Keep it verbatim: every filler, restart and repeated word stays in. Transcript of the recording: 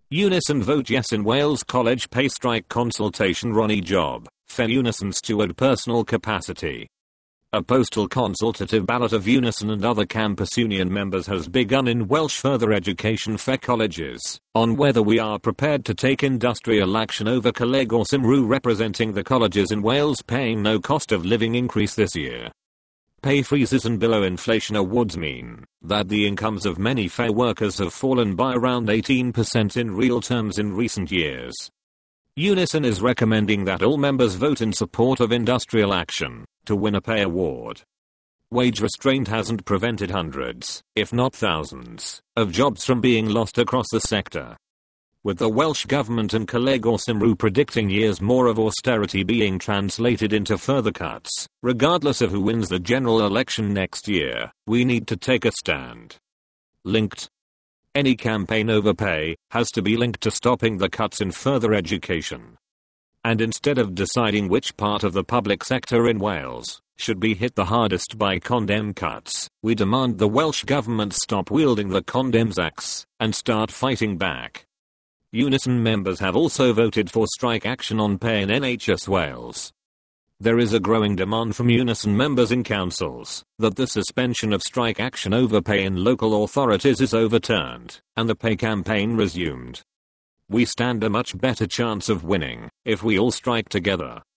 Unison vote yes in Wales College pay strike consultation. Ronnie Job, for Unison steward personal capacity. A postal consultative ballot of Unison and other campus union members has begun in Welsh further education for colleges on whether we are prepared to take industrial action over Coleg or Cymru representing the colleges in Wales paying no cost of living increase this year. Pay freezes and below inflation awards mean that the incomes of many fair workers have fallen by around eighteen percent in real terms in recent years. Unison is recommending that all members vote in support of industrial action to win a pay award. Wage restraint hasn't prevented hundreds, if not thousands, of jobs from being lost across the sector. With the Welsh Government and Coleg or Cymru predicting years more of austerity being translated into further cuts, regardless of who wins the general election next year, we need to take a stand. Linked. Any campaign over pay has to be linked to stopping the cuts in further education. And instead of deciding which part of the public sector in Wales should be hit the hardest by condemn cuts, we demand the Welsh Government stop wielding the condemns axe and start fighting back. Unison members have also voted for strike action on pay in N H S Wales. There is a growing demand from Unison members in councils that the suspension of strike action over pay in local authorities is overturned and the pay campaign resumed. We stand a much better chance of winning if we all strike together.